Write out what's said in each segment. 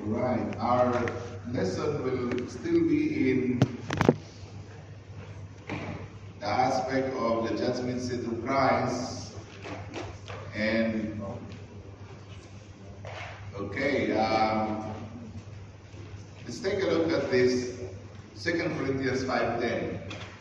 Right. Our lesson will still be in the aspect of the judgment seat of Christ. And okay, let's take a look at this 2 Corinthians 5:10.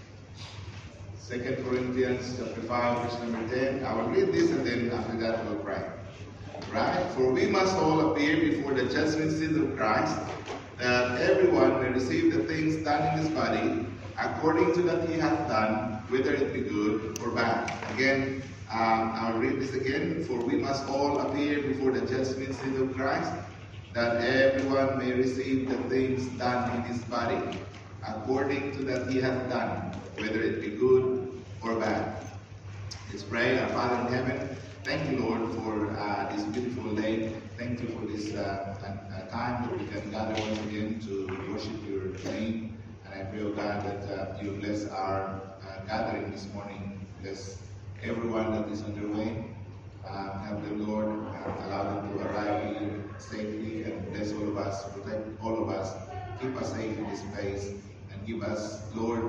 2 Corinthians chapter 5, verse number 10. I will read this and then after that we'll pray. Right? For we must all appear before the judgment seat of Christ, that everyone may receive the things done in his body, according to that he hath done, whether it be good or bad. Again, I'll read this again. For we must all appear before the judgment seat of Christ, that everyone may receive the things done in his body, according to that he hath done, whether it be good or bad. Let's pray. Our Father in heaven, thank you, Lord, for this beautiful day. Thank you for this time that we can gather once again to worship your name. And I pray, oh God, that you bless our gathering this morning. Bless everyone that is on their way. Help them, Lord, allow them to arrive here safely, and bless all of us, protect all of us, keep us safe in this place, and give us, Lord,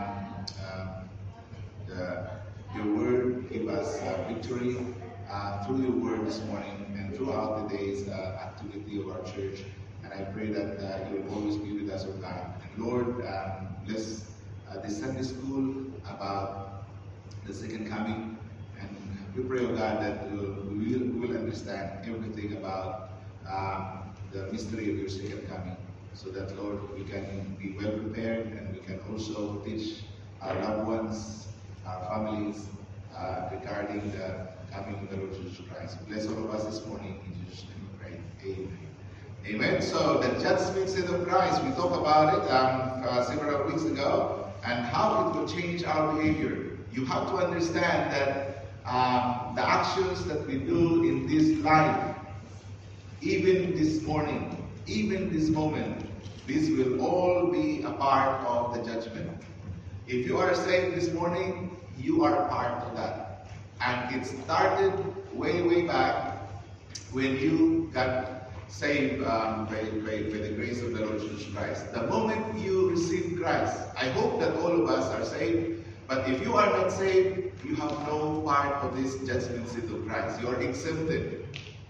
your word. Give us victory through your word this morning and throughout the day's activity of our church. And I pray that you will always be with us, oh God. And Lord, bless this Sunday school about the second coming. And we pray, oh God, that we will understand everything about the mystery of your second coming, so that, Lord, we can be well prepared, and we can also teach our loved ones, our families, regarding the coming of the Lord Jesus Christ. Bless all of us this morning. In Jesus' name we pray. Amen. Amen. So the judgment seat of Christ, we talked about it several weeks ago, and how it will change our behavior. You have to understand that the actions that we do in this life, even this morning, even this moment, this will all be a part of the judgment. If you are saved this morning, you are a part of that. And it started way, way back when you got saved by the grace of the Lord Jesus Christ. The moment you received Christ, I hope that all of us are saved. But if you are not saved, you have no part of this judgment seat of Christ. You are exempted.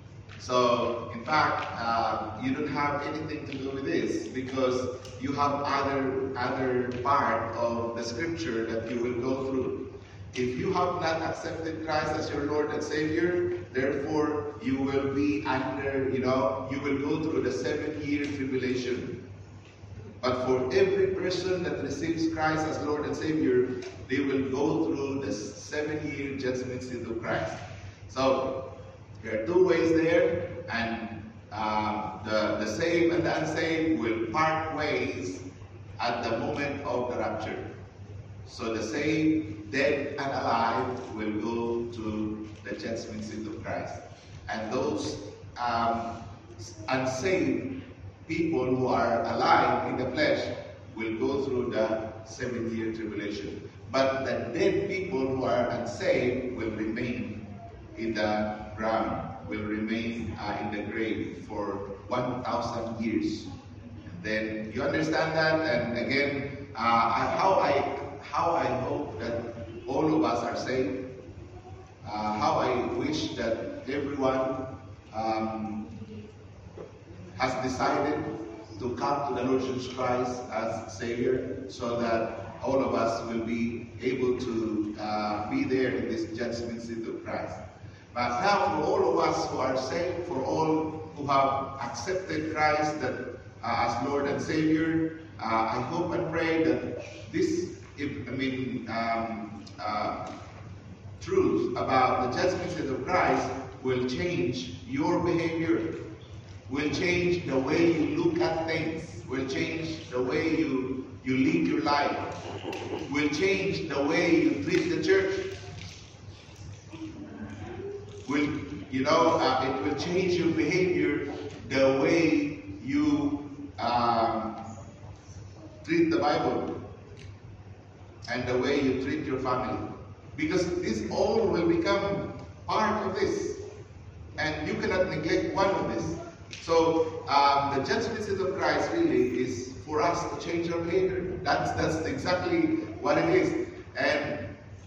So, in fact, you don't have anything to do with this, because you have other part of the scripture that you will go through. If you have not accepted Christ as your Lord and Savior, therefore you will be under, you will go through the 7-year tribulation. But for every person that receives Christ as Lord and Savior, they will go through the 7-year judgment seat of Christ. So, there are two ways there, and the saved and the unsaved will part ways at the moment of the rapture. So the saved, dead and alive, will go to the judgment seat of Christ. And those unsaved people who are alive in the flesh will go through the 7-year tribulation. But the dead people who are unsaved will remain in the ground, will remain in the grave for 1,000 years. And then you understand that, and again, how I hope that all of us are saved. How I wish that everyone has decided to come to the Lord Jesus Christ as Savior, so that all of us will be able to be there in this judgment seat of Christ. But now, for all of us who are saved, for all who have accepted Christ as Lord and Savior, I hope and pray that this truth about the judgment seat of Christ will change your behavior, will change the way you look at things, will change the way you live your life, will change the way you treat the church. It will change your behavior, the way you treat the Bible, and the way you treat your family. Because this all will become part of this. And you cannot neglect one of this. So So the judgment seat of Christ really is for us to change our behavior. That's exactly what it is. And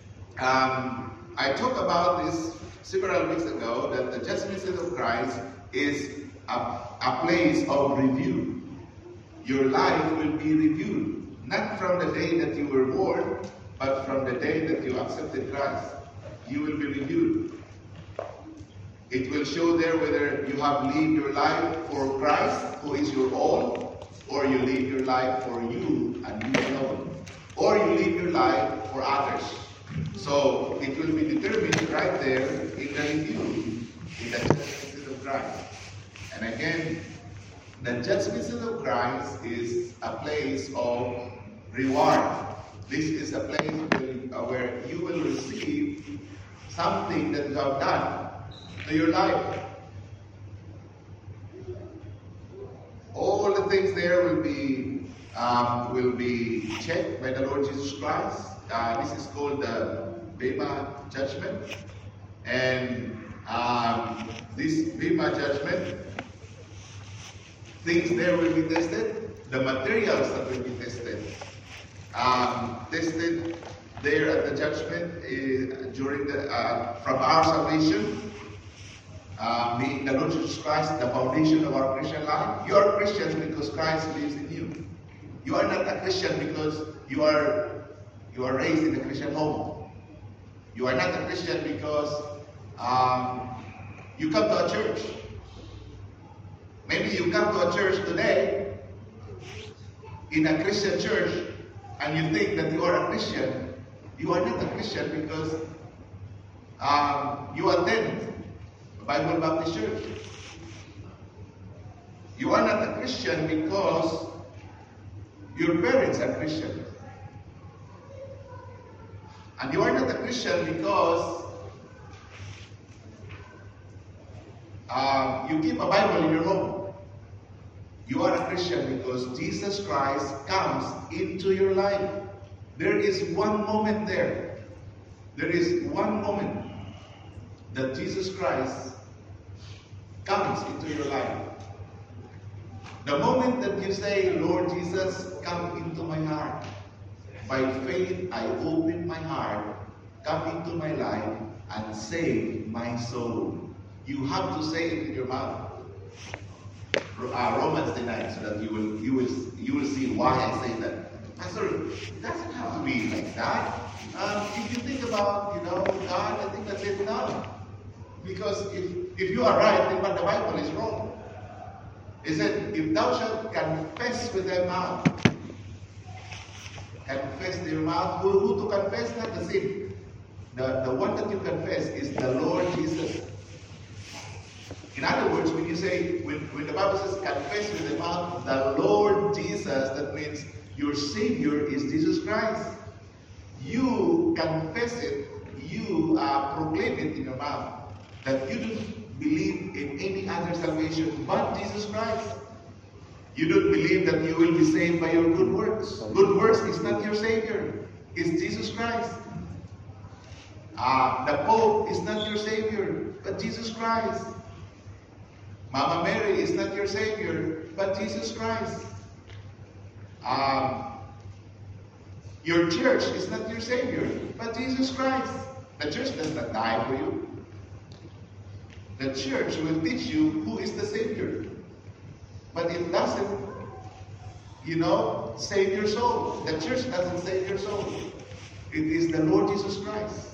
I talked about this several weeks ago, that the judgment seat of Christ is a place of review. Your life will be reviewed, not from the day that you were born, but from the day that you accepted Christ. You will be reviewed. It will show there whether you have lived your life for Christ, who is your all, or you live your life for you and you alone, or you live your life for others. So it will be determined right there in the review, in the judgment seat of Christ. And again, the judgment seat of Christ is a place of reward. This is a place where you will receive something that you have done to your life. All the things there will be checked by the Lord Jesus Christ. This is called the Bema judgment. And this Bema judgment, things there will be tested. The materials that will be tested. Tested there at the judgment during from our salvation. Being the Lord Jesus Christ, the foundation of our Christian life. You are Christians because Christ lives in you. You are not a Christian because you are raised in a Christian home. You are not a Christian because you come to a church. Maybe you come to a church today, in a Christian church, and you think that you are a Christian. You are not a Christian because you attend Bible Baptist Church. You are not a Christian because your parents are Christian. And you are not a Christian because you keep a Bible in your home. You are a Christian because Jesus Christ comes into your life. There is one moment there. There is one moment that Jesus Christ comes into your life. The moment that you say, Lord Jesus, come into my heart. By faith, I open my heart, come into my life, and save my soul. You have to say it in your mouth. Romans 9, so that you will see why I say that. Pastor, it doesn't have to be like that. If you think about, God, I think that's it now. Because if you are right, then what the Bible is wrong. It said, if thou shalt confess with thy mouth, confess with your mouth, who to confess? Not the sin. The one that you confess is the Lord Jesus. In other words, when you say, when the Bible says confess with the mouth the Lord Jesus, that means your Savior is Jesus Christ. You confess it, you proclaim it in your mouth, that you don't believe in any other salvation but Jesus Christ. You don't believe that you will be saved by your good works. Good works is not your Savior. It's Jesus Christ. The Pope is not your Savior, but Jesus Christ. Mama Mary is not your Savior, but Jesus Christ. Your church is not your Savior, but Jesus Christ. The church does not die for you. The church will teach you who is the Savior. But it doesn't, save your soul. The church doesn't save your soul. It is the Lord Jesus Christ.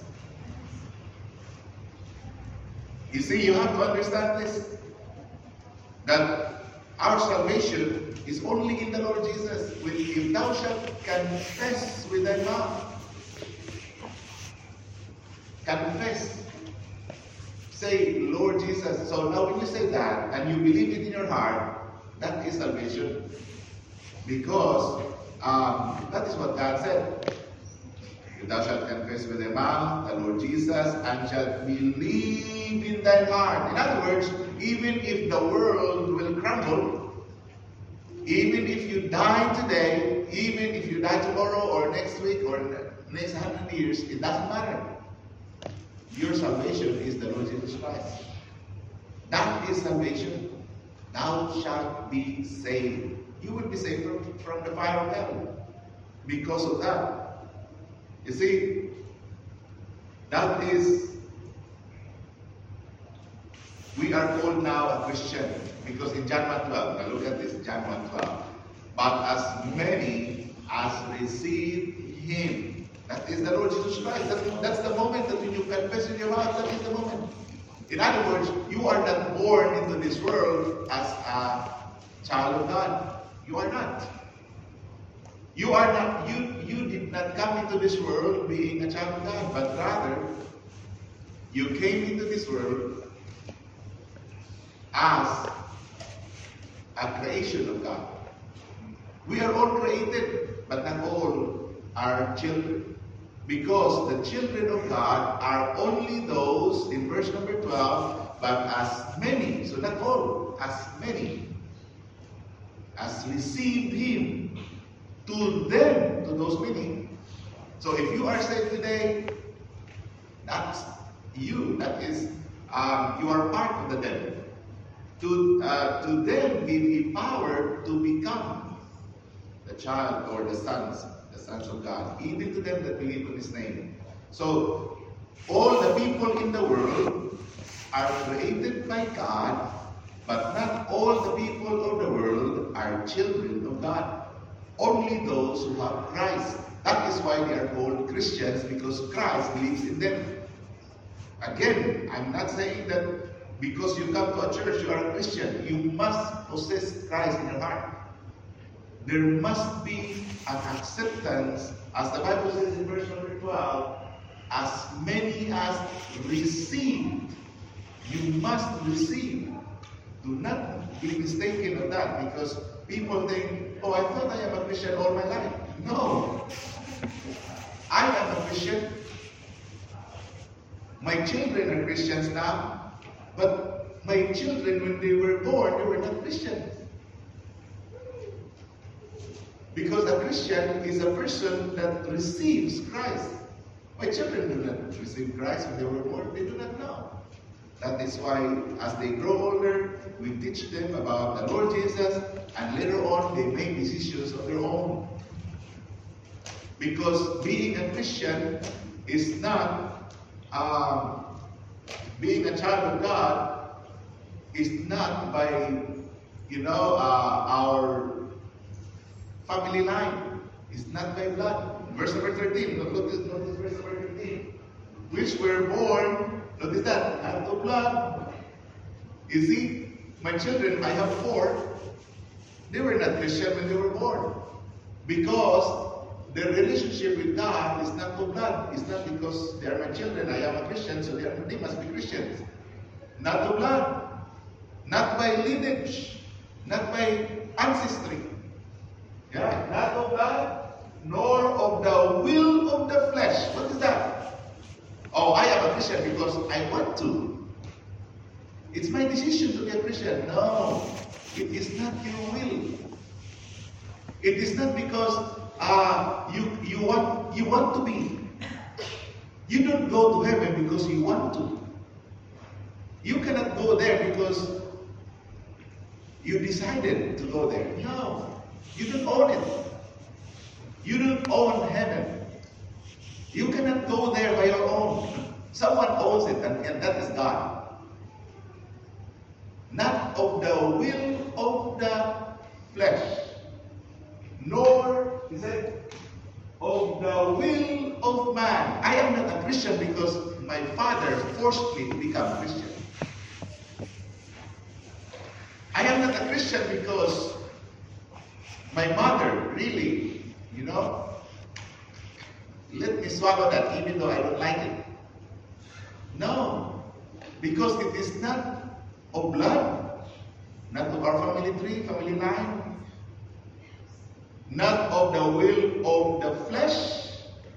You see, you have to understand this. That our salvation is only in the Lord Jesus. If thou shalt confess with thy mouth, confess, say, Lord Jesus. So now when you say that, and you believe it in your heart, that is salvation. Because that is what God said. If thou shalt confess with thy mouth the Lord Jesus, and shalt believe in thine heart. In other words, even if the world will crumble, even if you die today, even if you die tomorrow or next week or next 100 years, it doesn't matter. Your salvation is the Lord Jesus Christ. That is salvation. thou shalt be saved. You will be saved from the fire of hell because of that. You see, that is, we are called now a Christian because in John 1:12, now look at this, John 1:12. But as many as receive Him, that is the Lord Jesus Christ. That's the moment that when you confess in your mouth, that is the moment. In other words, you are not born into this world as a child of God. You are not. You are not. You did not come into this world being a child of God, but rather you came into this world as a creation of God. We are all created, but not all are children. Because the children of God are only those, in verse number 12, but as many, so not all, as many, as received Him, to them, to those many. So if you are saved today, that's you. That is, you are part of the them. To them give He power to become the child or the sons of God, even to them that believe in His name. So, all the people in the world are created by God, but not all the people of the world are children of God. Only those who have Christ. That is why they are called Christians, because Christ lives in them. Again, I'm not saying that because you come to a church you are a Christian. You must possess Christ in your heart. There must be an acceptance, as the Bible says in verse number 12, as many as received. You must receive. Do not be mistaken of that, because people think, oh, I thought I am a Christian all my life. No. I am a Christian. My children are Christians now, but my children, when they were born, they were not Christians. Because a Christian is a person that receives Christ. My children do not receive Christ when they were born. They do not know. That is why, as they grow older, we teach them about the Lord Jesus, and later on, they make decisions of their own. Because being a Christian is not, being a child of God is not by, our family line. It's not by blood. Verse number 13. Notice verse number 13. Which were born, notice that, not of blood. You see, my children, I have 4. They were not Christian when they were born. Because their relationship with God is not of blood. It's not because they are my children, I am a Christian, so they must be Christians. Not of blood. Not by lineage. Not by ancestry. Yeah, not of blood, nor of the will of the flesh. What is that? Oh, I am a Christian because I want to. It's my decision to be a Christian. No, it is not your will. It is not because you want to be. You don't go to heaven because you want to. You cannot go there because you decided to go there. No. You don't own it. You don't own heaven. You cannot go there by your own. Someone owns it, and that is God. Not of the will of the flesh, nor, he said, of the will of man. I am not a Christian because my father forced me to become a Christian. I am not a Christian because my mother really, let me swallow that even though I don't like it. No, because it is not of blood, not of our family tree, family line, not of the will of the flesh,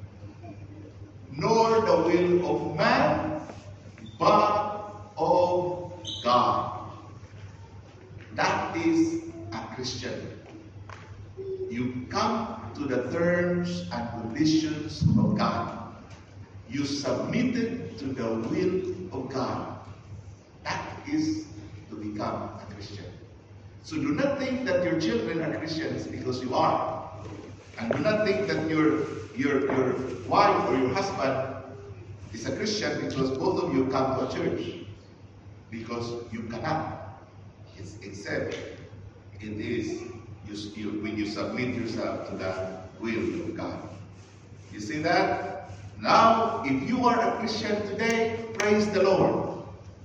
nor the will of man, but of God. That is a Christian. You come to the terms and conditions of God. You submitted to the will of God. That is to become a Christian. So do not think that your children are Christians because you are. And do not think that your wife or your husband is a Christian because both of you come to a church. Because you cannot. Except it is when you submit yourself to the will of God. You see that? Now, if you are a Christian today, praise the Lord.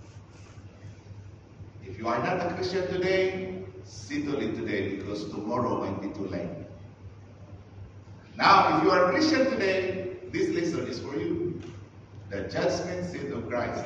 If you are not a Christian today, settle it today because tomorrow might be too late. Now, if you are a Christian today, this lesson is for you. The judgment seat of Christ.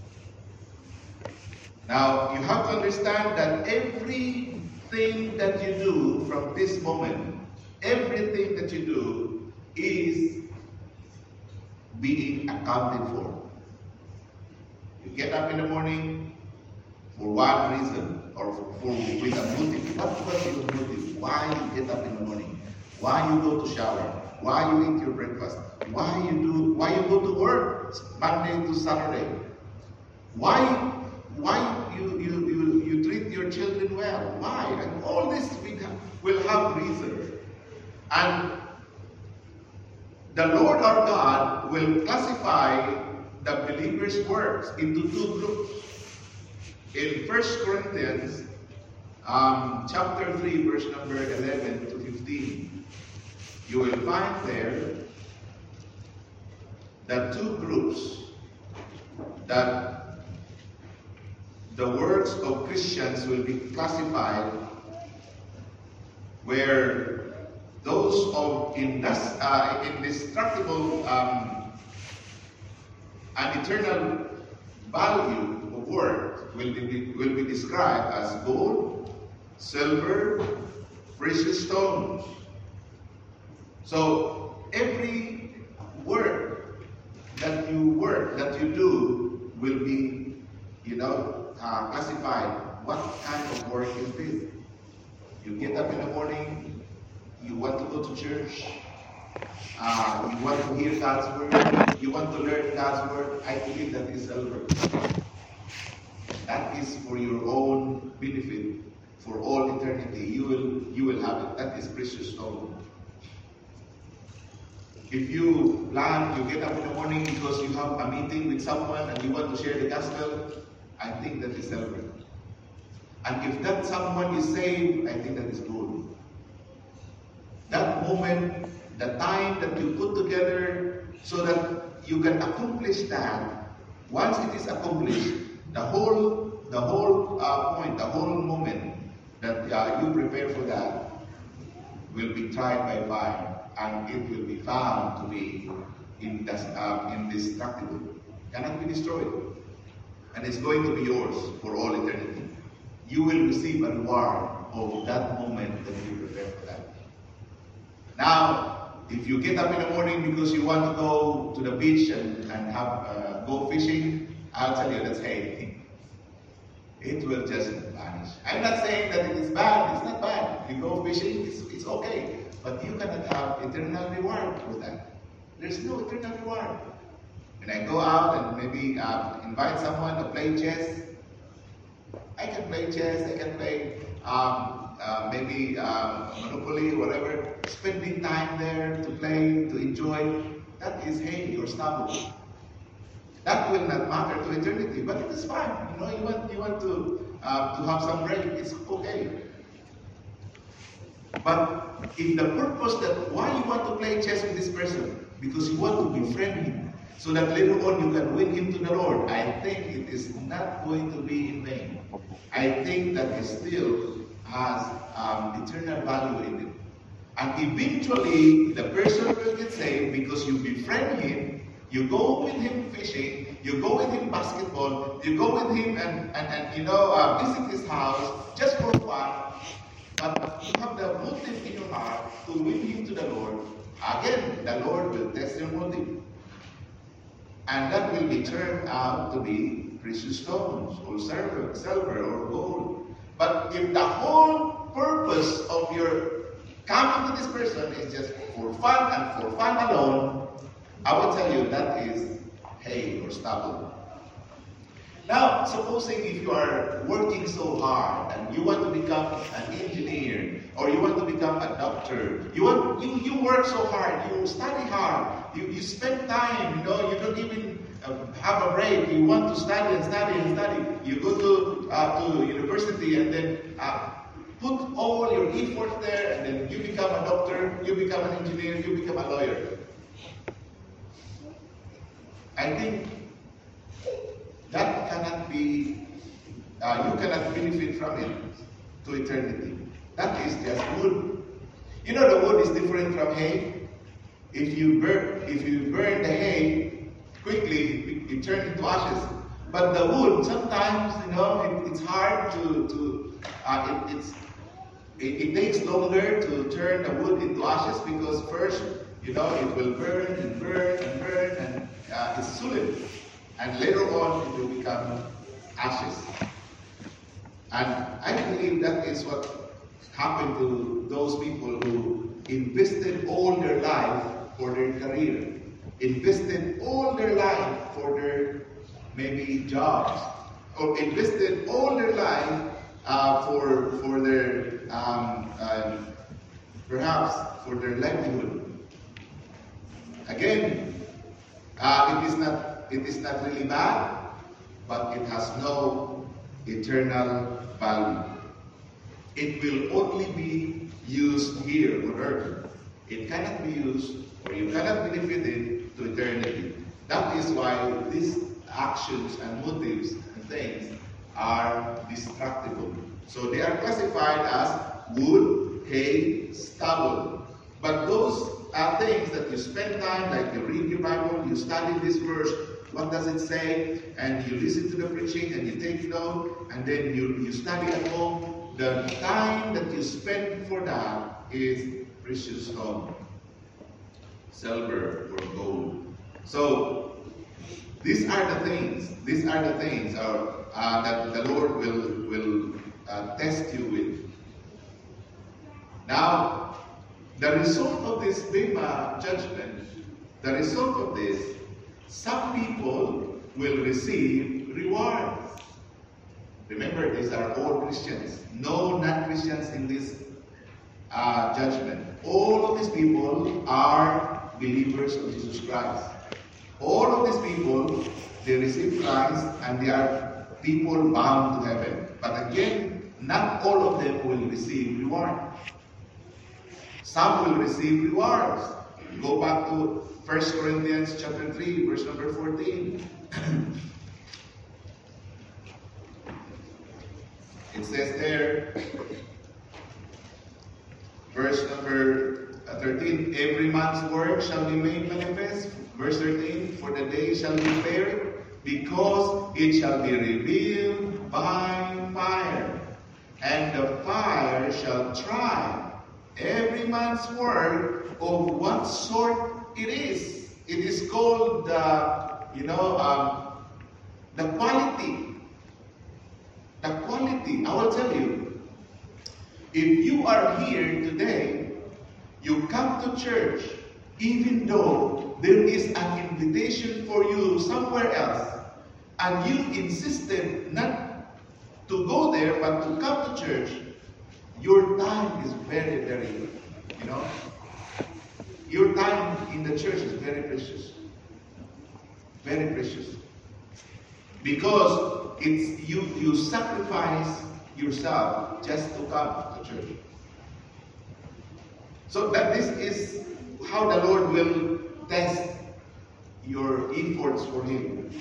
Now, you have to understand that everything that you do from this moment, everything that you do is being accounted for. You get up in the morning for one reason or with a motive. What was your motive? Why you get up in the morning? Why you go to shower? Why you eat your breakfast? Why you go to work Monday to Saturday? Why you treat your children well? Why? And all this will have reasons. And the Lord our God will classify the believers' works into two groups. In 1 Corinthians chapter 3, verse number 11 to 15, you will find there the two groups that the works of Christians will be classified, where those of indestructible and eternal value of work will be described as gold, silver, precious stones. So every work that you do will be, classified. What kind of work is this? You get up in the morning, you want to go to church, you want to hear God's word, you want to learn God's word. I believe that is silver. That is for your own benefit, for all eternity. You will have it. That is precious stone. If you plan, you get up in the morning because you have a meeting with someone and you want to share the gospel, I think that is silver. And if that someone is saved, I think that is gold. That moment, the time that you put together so that you can accomplish that, once it is accomplished, the whole point, the whole moment that you prepare for that will be tried by fire, and it will be found to be indestructible, cannot be destroyed, and it's going to be yours for all eternity. You will receive a reward of that moment that you prepare for that. Now, if you get up in the morning because you want to go to the beach and have go fishing, I'll tell you that's hay. It will just vanish. I'm not saying that it is bad. It's not bad. You go fishing, it's okay. But you cannot have eternal reward for that. There's no eternal reward. When I go out and maybe invite someone to play chess, I can play chess, I can play maybe Monopoly, whatever. Spending time there to play, to enjoy, that is hay or stubble. That will not matter to eternity, but it is fine. You want to have some break, it's okay. But if the purpose that why you want to play chess with this person, because you want to befriend him, so that later on you can win him to the Lord, I think it is not going to be in vain. I think that it still has eternal value in it. And eventually, the person will get saved because you befriend him, you go with him fishing, you go with him basketball, you go with him and visit his house just for fun. But you have the motive in your heart to win him to the Lord. Again, the Lord will test your motive. And that will be turned out to be precious stones or silver or gold. But if the whole purpose of your coming to this person is just for fun and for fun alone, I will tell you that is hay or stubble. Now, supposing if you are working so hard and you want to become an engineer or you want to become a doctor, you work so hard, you study hard, you spend time, you don't even have a break. You want to study and study and study. You go to university and then put all your effort there, and then you become a doctor, you become an engineer, you become a lawyer. I think that cannot be, you cannot benefit from it to eternity. That is just wood. You know, the wood is different from hay. If you burn the hay quickly, it turns into ashes. But the wood, sometimes, it's hard it takes longer to turn the wood into ashes because first, it will burn and burn and burn and it's solid. And later on, it will become ashes. And I believe that is what happened to those people who invested all their life for their career, invested all their life for their maybe jobs, or invested all their life for their perhaps for their livelihood. Again, it is not really bad, but it has no eternal value. It will only be used here on earth. It cannot be used, or you cannot benefit it to eternity. That is why these actions and motives and things are destructible. So they are classified as wood, hay, stubble. But those are things that you spend time, like you read your Bible, you study this verse, what does it say, and you listen to the preaching and you take note, and then you study at home. The time that you spend for that is precious stone, silver or gold. So these are the things that the Lord will test you with. Now, the result of this Bema judgment, the result of this, some people will receive rewards. Remember, these are all Christians. No non-Christians in this judgment. All of these people are believers of Jesus Christ. All of these people, they receive Christ and they are people bound to heaven. But again, not all of them will receive reward. Some will receive rewards. Go back to 1 Corinthians chapter 3, verse number 14. It says there, verse number 13, every man's work shall be made manifest. Verse 13, for the day shall be declared, because it shall be revealed by fire. And the fire shall try every man's work of what sort it is. It is called the quality. The quality. I will tell you, if you are here today, you come to church, even though there is an invitation for you somewhere else, and you insisted not to go there, but to come to church, your time is very, very, your time in the church is very precious. Very precious. Because it's you sacrifice yourself just to come to church. So that this is how the Lord will test your efforts for Him.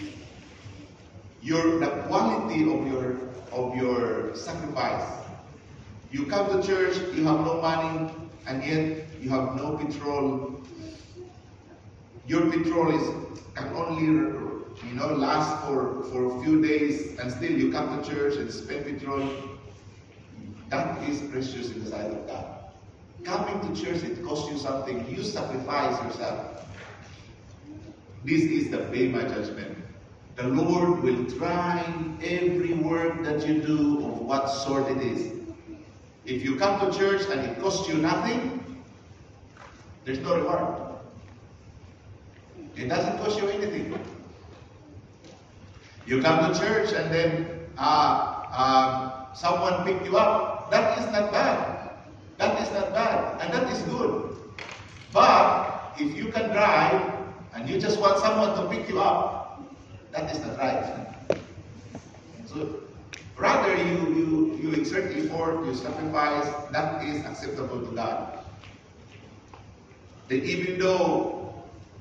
The quality of your sacrifice. You come to church, you have no money, and yet you have no petrol. Your petrol can only last for a few days, and still you come to church and spend petrol. That is precious in the sight of God. Coming to church, it costs you something. You sacrifice yourself. This is the Bema judgment. The Lord will try every work that you do of what sort it is. If you come to church and it costs you nothing, there's no reward. It doesn't cost you anything. You come to church and then someone picked you up. That is not bad. That is not bad. And that is good. But if you can drive and you just want someone to pick you up, that is not right. So rather you exert effort, you sacrifice, that is acceptable to God. That even though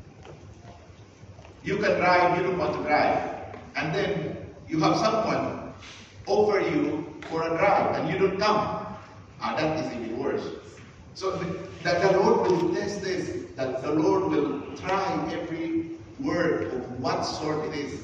you can drive, you don't want to drive, and then you have someone offer you for a drive and you don't come, that is even worse. So that the Lord will test this, that the Lord will try every word of what sort it is.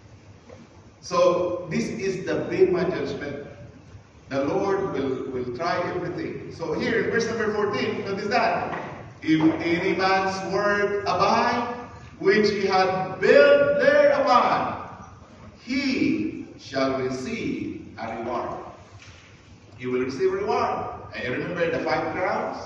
So this is the Bema judgment. The Lord will try everything. So here in verse number 14, notice that. If any man's word abide, which he had built thereupon, he shall receive a reward. He will receive a reward. And you remember the 5 crowns?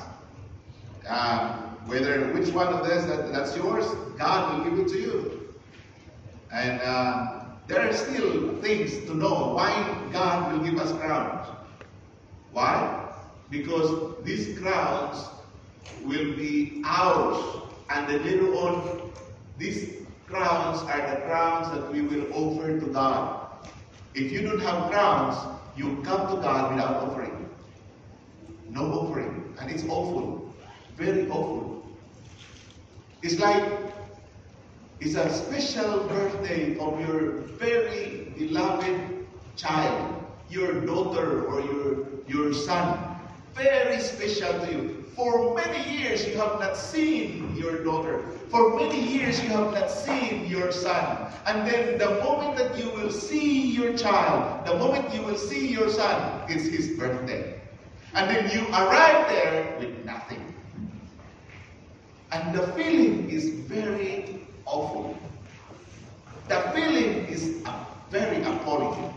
Which one of this that's yours, God will give it to you. And there are still things to know why God will give us crowns. Why? Because these crowns will be ours. And then later on, these crowns are the crowns that we will offer to God. If you don't have crowns, you come to God without offering. No offering. And it's awful. Very awful. It's like it's a special birthday of your very beloved child, your daughter or your son. Very special to you. For many years you have not seen your daughter. For many years you have not seen your son. And then the moment that you will see your child, the moment you will see your son, it's his birthday. And then you arrive there with nothing. And the feeling is very awful. The feeling is very appalling.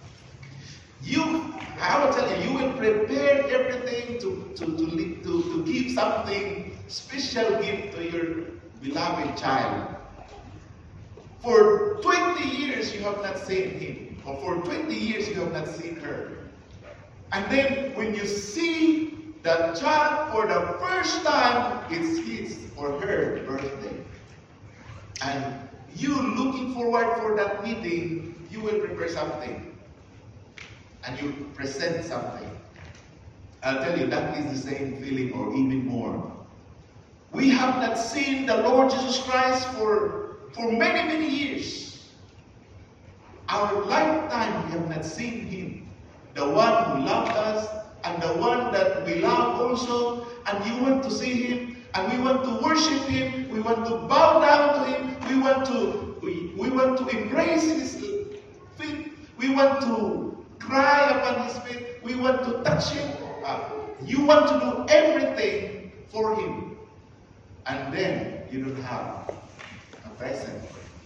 I will tell you, you will prepare everything to give something special gift to your beloved child. For 20 years you have not seen him, or for 20 years you have not seen her. And then when you see the child for the first time, it's his or her birthday. And you looking forward for that meeting, you will prepare something. And you present something. I'll tell you, that is the same feeling or even more. We have not seen the Lord Jesus Christ for many, many years. Our lifetime we have not seen Him. The one who loved us and the one that we love also. And you want to see Him and we want to worship Him. We want to bow down to Him. We want to embrace His feet. We want to cry upon His feet. We want to touch Him. You want to do everything for Him. And then you don't have a present.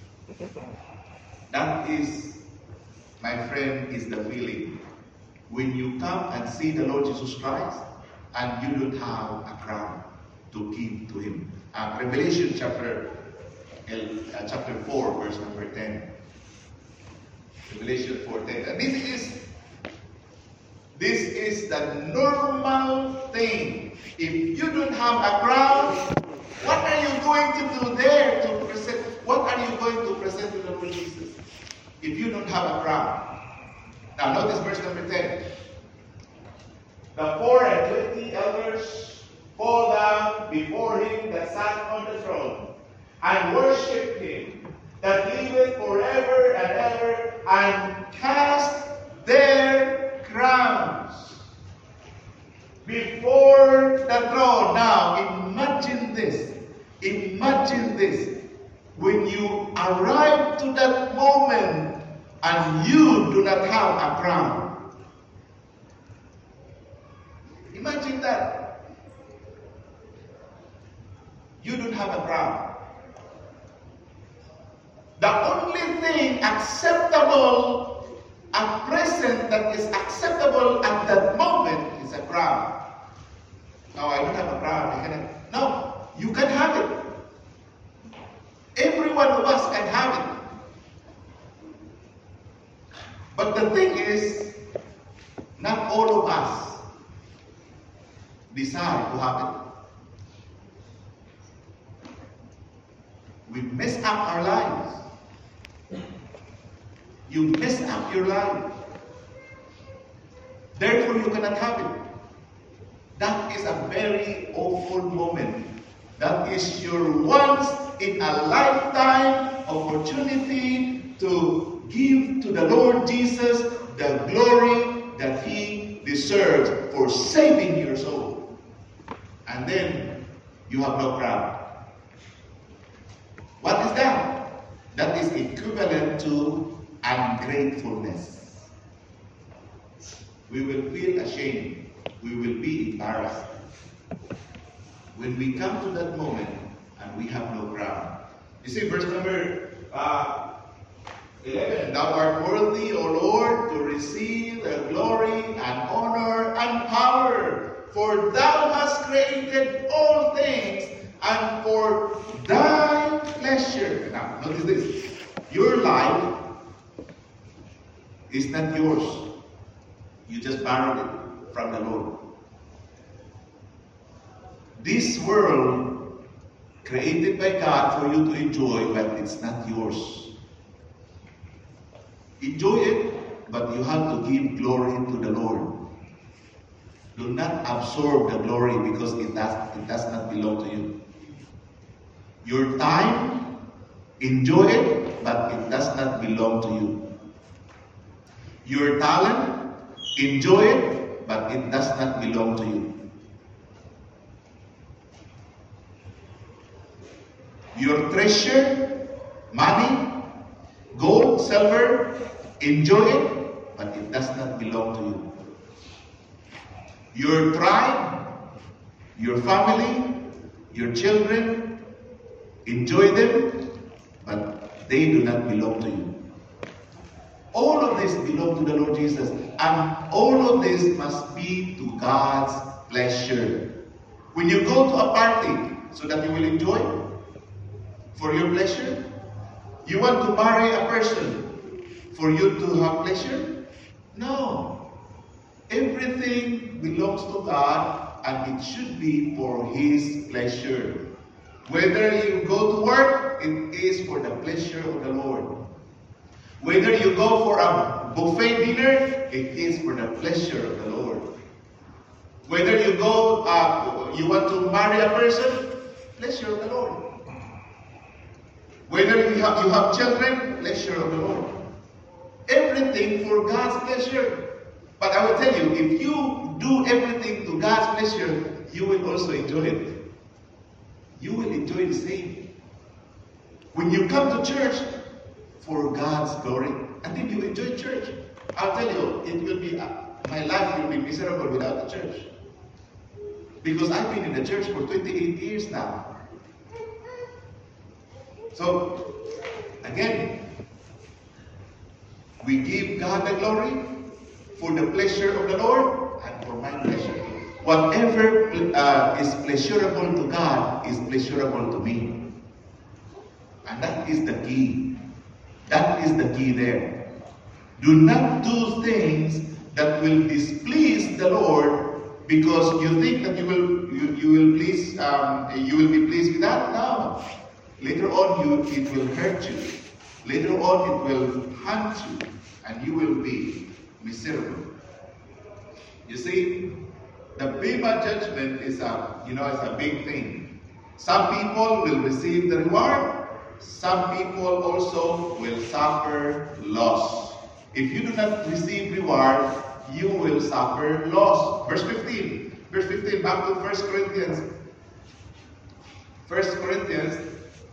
That is, my friend, is the feeling. When you come and see the Lord Jesus Christ and you don't have a crown to give to Him. Revelation chapter 4, verse number 10. Revelation 4:10. And this is the normal thing. If you don't have a crown, what are you going to do there to present? What are you going to present to the Lord Jesus? If you don't have a crown. Now notice verse number 10. The 4 and 20 elders fall down before Him that sat on the throne, and worship Him that liveth forever and ever, and cast their crowns before the throne. Now imagine this. Imagine this. When you arrive to that moment and you do not have a crown. Imagine that. You don't have a crown. The only thing acceptable, a present that is acceptable at that moment is a crown. No, I don't have a crown. No, you can have it. Every one of us can have it. the thing is, not all of us decide to have it. We mess up our lives. You mess up your life. Therefore, you cannot have it. That is a very awful moment. That is your once in a lifetime opportunity to give to the Lord Jesus the glory that He deserves for saving your soul. And then you have no crown. What is that? That is equivalent to ungratefulness. We will feel ashamed. We will be embarrassed. When we come to that moment and we have no crown. You see, verse number 11. Thou art worthy, O Lord, to receive the glory and honor and power. For thou hast created all things, and for thy pleasure. Now, notice this. Your life is not yours. You just borrowed it from the Lord. This world, created by God for you to enjoy, but it's not yours. Enjoy it, but you have to give glory to the Lord. Do not absorb the glory because it does not belong to you. Your time, enjoy it, but it does not belong to you. Your talent, enjoy it, but it does not belong to you. Your treasure, money, gold, silver, enjoy it, but it does not belong to you. Your tribe, your family, your children, enjoy them, but they do not belong to you. All of this belongs to the Lord Jesus, and all of this must be to God's pleasure. When you go to a party so that you will enjoy, for your pleasure, you want to marry a person for you to have pleasure? No. Everything belongs to God, and it should be for His pleasure. Whether you go to work, it is for the pleasure of the Lord. Whether you go for a buffet dinner, it is for the pleasure of the Lord. Whether you go, you want to marry a person, pleasure of the Lord. Whether you have children, pleasure of the Lord. Everything for God's pleasure. But I will tell you, if you do everything to God's pleasure, you will also enjoy it. You will enjoy the same. When you come to church for God's glory, and then you enjoy church, I'll tell you, it will be my life will be miserable without the church. Because I've been in the church for 28 years now. So, again, we give God the glory for the pleasure of the Lord and for my pleasure. Whatever is pleasurable to God is pleasurable to me. And that is the key. That is the key there. Do not do things that will displease the Lord because you think that you will be pleased with that. No. Later on, it will hurt you. Later on, it will haunt you, and you will be miserable. You see, the Bema judgment is a big thing. Some people will receive the reward. Some people also will suffer loss. If you do not receive reward, you will suffer loss. Verse 15. Verse 15, back to 1 Corinthians. 1 Corinthians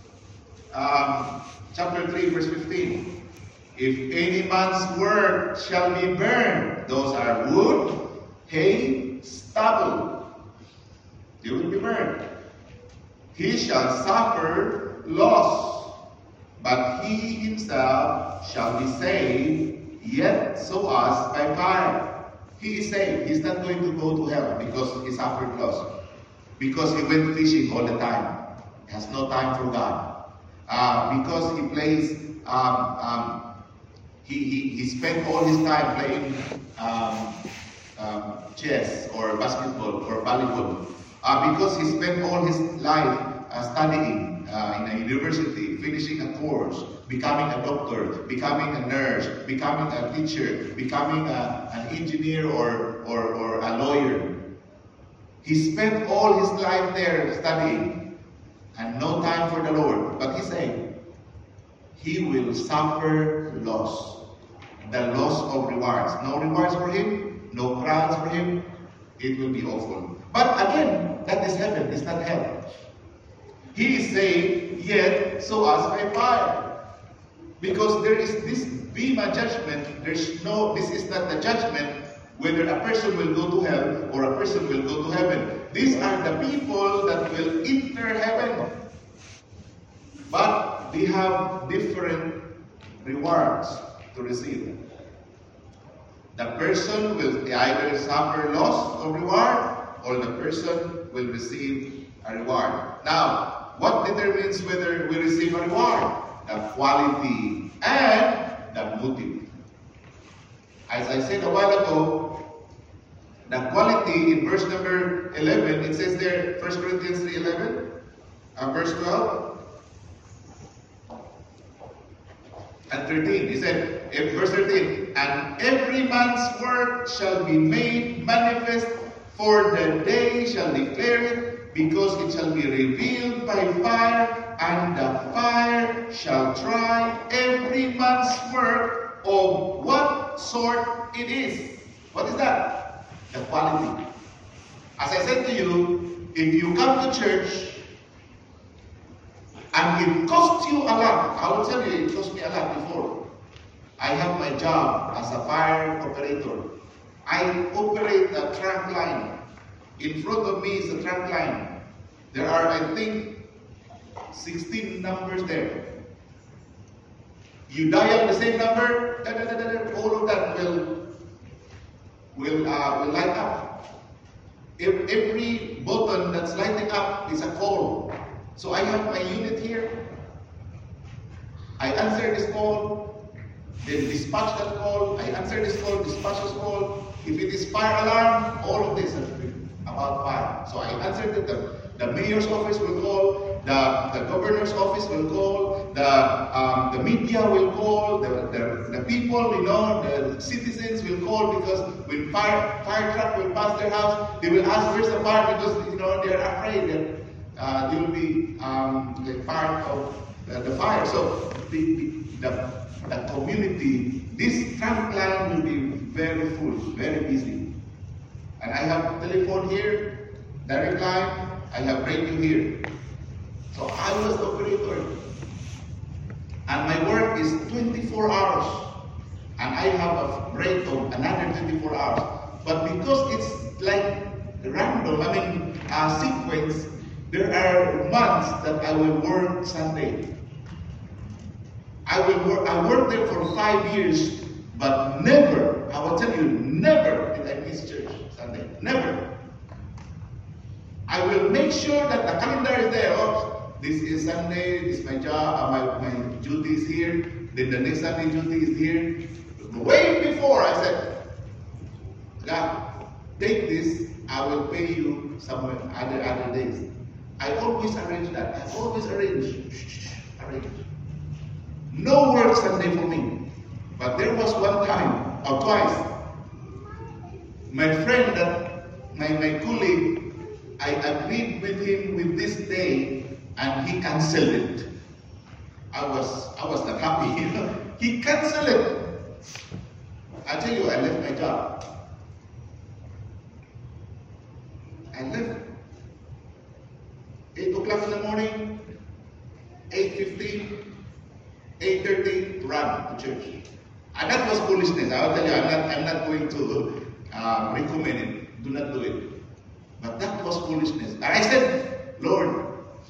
chapter 3, verse 15. If any man's work shall be burned, those are wood, hay, stubble, they will be burned. He shall suffer loss, but he himself shall be saved, yet so as by fire. He is saved. He's not going to go to hell because he suffered loss. Because he went fishing all the time. He has no time for God. Because he plays, He spent all his time playing chess or basketball or volleyball because he spent all his life studying in a university, finishing a course, becoming a doctor, becoming a nurse, becoming a teacher, becoming an engineer or a lawyer. He spent all his life there studying and no time for the Lord. But he said, he will suffer loss. The loss of rewards. No rewards for him, no crowns for him. It will be awful. But again, that is heaven, it's not hell. He is saying, yet so as by fire. Because there is this Bema judgment, this is not the judgment whether a person will go to hell or a person will go to heaven. These are the people that will enter heaven. But they have different rewards to receive. The person will either suffer loss of reward or the person will receive a reward. Now, what determines whether we receive a reward? The quality and the motive. As I said a while ago, the quality in verse number 11, it says there, 1 Corinthians 3:11, verse 12 and 13. He said, in verse 13, and every man's work shall be made manifest, for the day shall declare it, because it shall be revealed by fire, and the fire shall try every man's work of what sort it is. What is that? The quality. As I said to you, if you come to church and it costs you a lot, I will tell you it cost me a lot before. I have my job as a fire operator. I operate a trunk line. In front of me is a trunk line. There are, I think, 16 numbers there. You dial the same number, all of that will light up. If every button that's lighting up is a call. So I have my unit here. I answer this call, then dispatch that call. I answer this call, dispatch this call. If it is fire alarm, all of this is about fire. So I answered it. The mayor's office will call, the governor's office will call, the media will call, the people, the citizens will call, because when fire truck will pass their house, they will ask where's the fire, because they're afraid that they will be part of the fire. So the community, this trunk line will be very full, very busy. And I have telephone here, direct line, I have radio here. So I was the operator. And my work is 24 hours. And I have a break of another 24 hours. But because it's like random, sequence, there are months that I will work Sunday. I worked there for 5 years, but never, I will tell you, never did I miss church Sunday. Never. I will make sure that the calendar is there. Oh, this is Sunday, this is my job, my duty is here, then the next Sunday duty is here. Way before I said, God, take this, I will pay you somewhere other days. I always arrange that. I always arrange. No work Sunday for me. But there was one time or twice. My friend, my colleague, I agreed with him with this day, and he canceled it. I was not happy. He canceled it. I tell you, I left my job. I left 8 o'clock in the morning, 8:15, 8:30 to run to church. And that was foolishness. I will tell you, I'm not going to recommend it. Do not do it. But that was foolishness. And I said, Lord,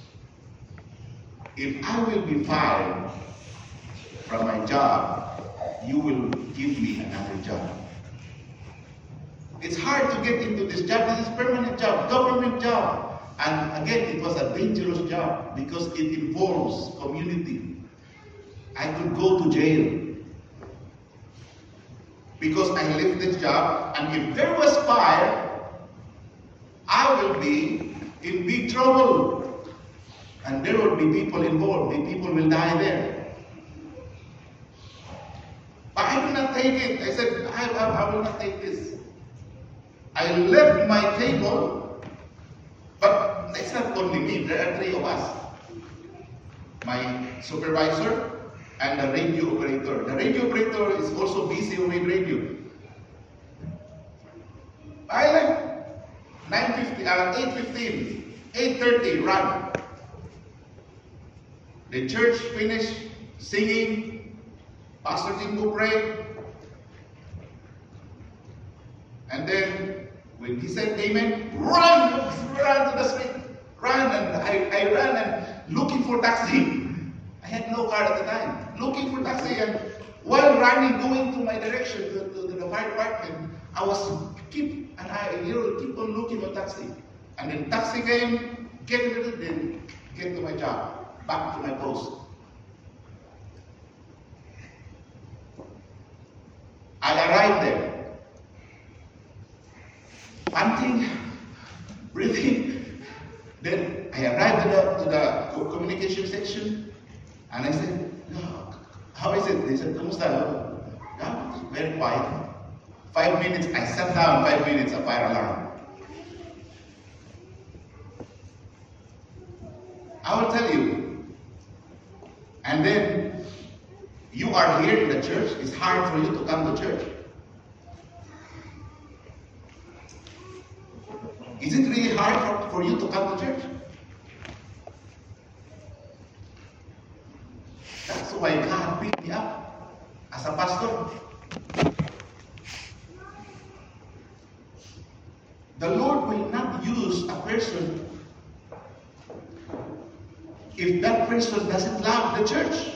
if I will be fired from my job, you will give me another job. It's hard to get into this job. This is permanent job, government job. And again, it was a dangerous job because it involves community. I could go to jail. because I left this job, and if there was fire, I will be in big trouble. And there will be people involved. The people will die there. But I do not take it. I said, I will not take this. I left my table, but it's not only me. There are three of us. My supervisor and the radio operator. The radio operator is also busy with radio. I left 8:15, 8:30, run. The church finished singing. Pastor Jingo prayed. And then when he said amen, run to the street. Run, and I ran and looking for taxi. I had no car at the time. Looking for taxi, and while running, going to my direction to the fire department, I was keep on looking for taxi. And then taxi came, get to my job, back to my post. I arrived there, panting, breathing. Then I arrived to the communication section, and I said, "No, how is it?" They said, "Kumusta?" Yeah, very quiet. 5 minutes, I sat down. 5 minutes, a fire alarm. I will tell you. And then you are here in the church. It's hard for you to come to church. Is it really hard for you to come to church? That's why God picked me up as a pastor. The Lord will not use a person if that person doesn't love the church.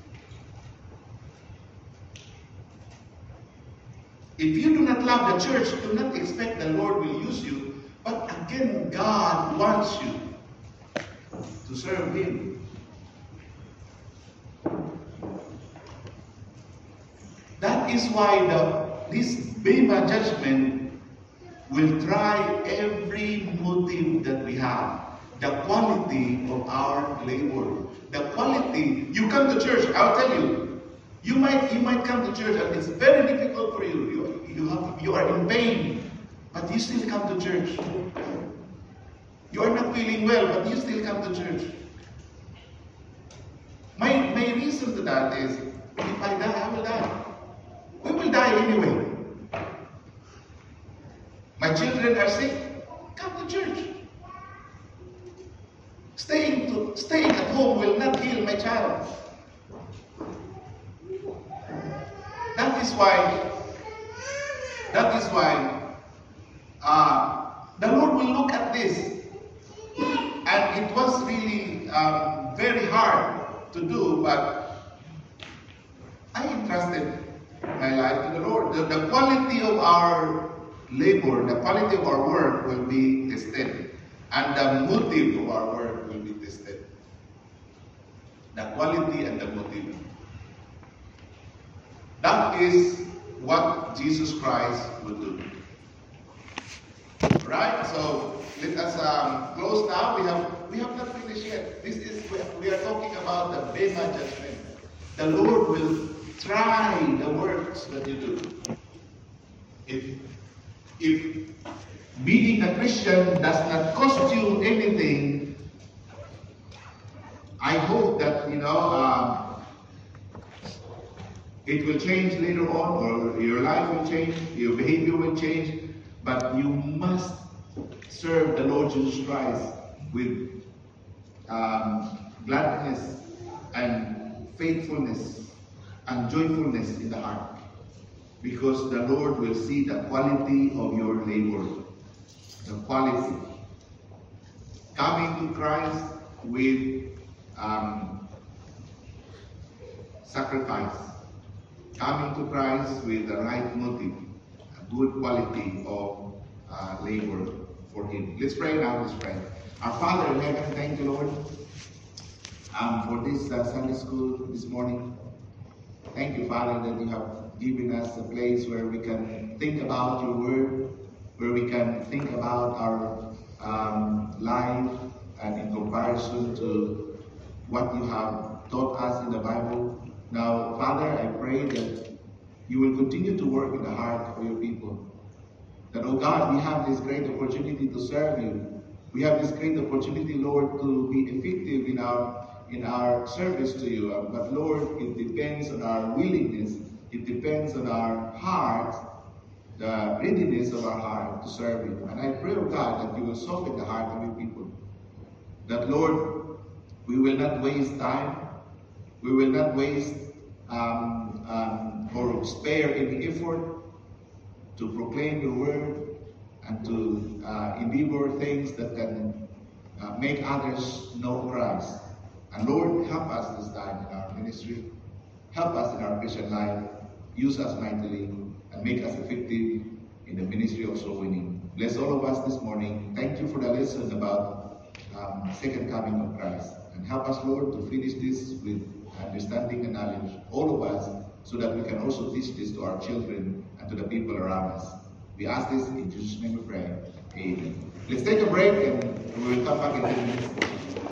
If you do not love the church, do not expect the Lord will use you. But again, God wants you to serve Him. That is why this Bema judgment will try every motive that we have. The quality of our labor. The quality. You come to church, I'll tell you. You might come to church and it's very difficult for you. You are in pain, but you still come to church. You are not feeling well, but you still come to church. My reason to that is, if I die, I will die. We will die anyway. My children are sick. Come to church. Staying at home will not heal my child. That is why the Lord will look at this. And it was really very hard to do, but I entrusted my life to the Lord. The quality of our labor, the quality of our work will be tested. And the motive of our work will be tested. The quality and the motive. That is what Jesus Christ would do. Right? So let us close now. We have not finished yet. We are talking about the Bema judgment. The Lord will try the works that you do. If being a Christian does not cost you anything, I hope that it will change later on, or your life will change, your behavior will change, but you must serve the Lord Jesus Christ with gladness and faithfulness and joyfulness in the heart, because the Lord will see the quality of your labor, the quality. Coming to Christ with sacrifice. Coming to Christ with the right motive, a good quality of labor for Him. Let's pray now. Let's pray. Our Father in heaven, thank you, Lord, for this Sunday school this morning. Thank you, Father, that you have giving us a place where we can think about your word, where we can think about our life and in comparison to what you have taught us in the Bible. Now, Father, I pray that you will continue to work in the heart of your people. That, oh God, we have this great opportunity to serve you. We have this great opportunity, Lord, to be effective in our service to you. But Lord, it depends on our willingness. It depends on our heart, the readiness of our heart to serve you. And I pray, oh God, that you will soften the heart of your people. That, Lord, we will not waste time. We will not waste or spare any effort to proclaim your word and to endeavor things that can make others know Christ. And Lord, help us this time in our ministry. Help us in our Christian life. Use us mightily and make us effective in the ministry of soul winning. Bless all of us this morning. Thank you for the lesson about second coming of Christ. And help us, Lord, to finish this with understanding and knowledge, all of us, so that we can also teach this to our children and to the people around us. We ask this in Jesus' name we pray. Amen. Let's take a break and we will come back in 2 minutes.